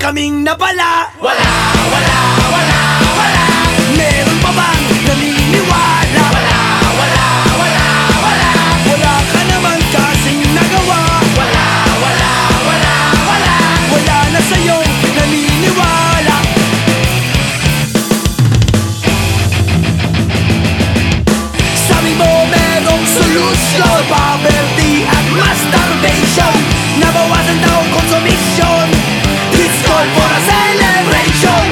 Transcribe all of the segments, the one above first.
kaming napala. Wala, wala, wala, wala. Meron pa bang naniniwala? Wala, wala, wala, wala. Wala ka naman kasing nagawa. Wala, wala, wala, wala. Wala na sa'yong naniniwala. Sabi mo merong solusyon, poverty at masturbation. Nabawasan daw consumption. It's call for a celebration.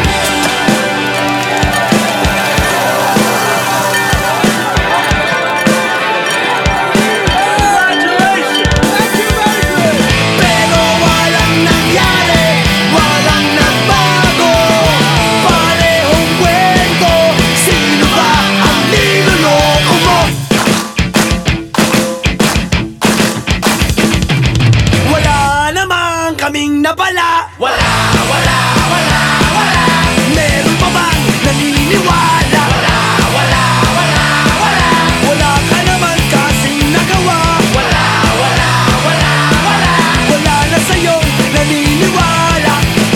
Pero walang nangyari, walang nagbago. Parehong kwento, sino ba ang niloloko mo? Wala naman kaming napala. Wala, wala, wala, wala. Meron pa bang naniniwala? Wala, wala, wala, wala. Wala ka naman kasing nagawa. Wala, wala, wala, wala. Wala na sa'yong naniniwala.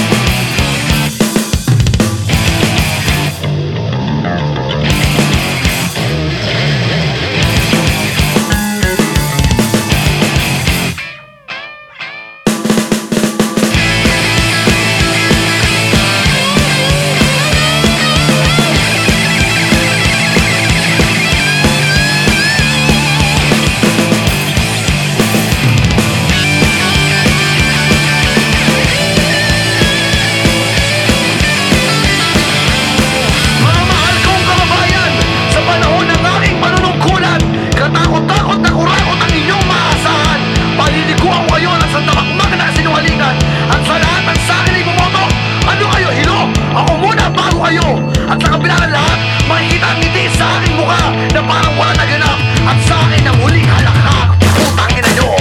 Mga mahal kong kababayan, sa panahon ng aking panunungkulan, katakot-takot na kurakot ang inyong maasahan. Paliliguan ko ngayon at sa tamakmak na sinungalingan. At sa lahat ng sa akin ay bumoto, ano kayo, hilo? Ako muna bago kayo. At sa kabila ng lahat, makikita ang ngiti sa aking mukha na parang wala naganap. At sa akin ang huling halakhak, putang ina nyo.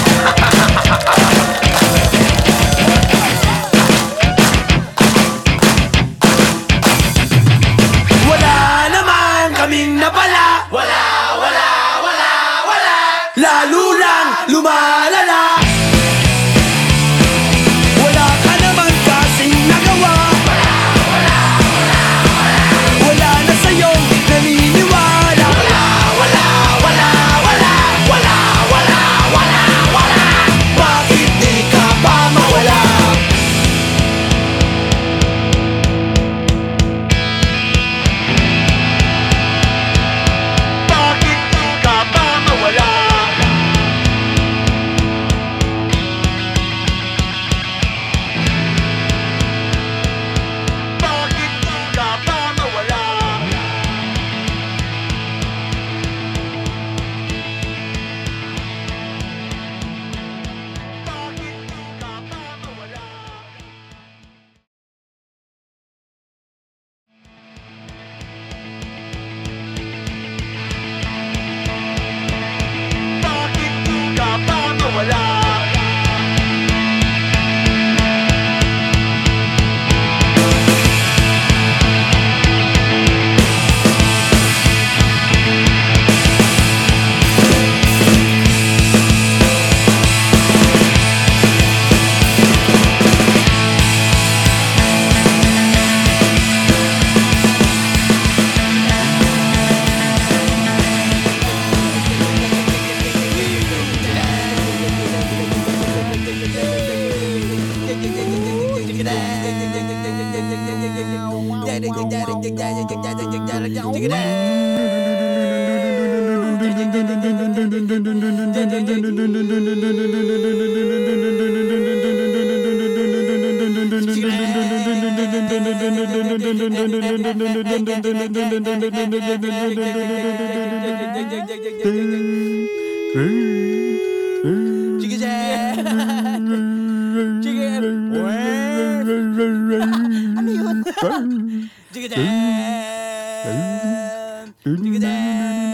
Wala naman kaming napala. Wala, wala, wala, wala. Lalo lang lumalala. Wala ka naman kasing nagawa. Wala na sa'yong naniniwala. Wala, wala, wala, wala. Wala, wala, wala, wala. Bakit di ka pa mawala? Bakit di ka ba mawala? Bakit di ka ba mawala? Bakit di ka ba mawala? Bakit di ka ba mawala? Ano yun? Chicken.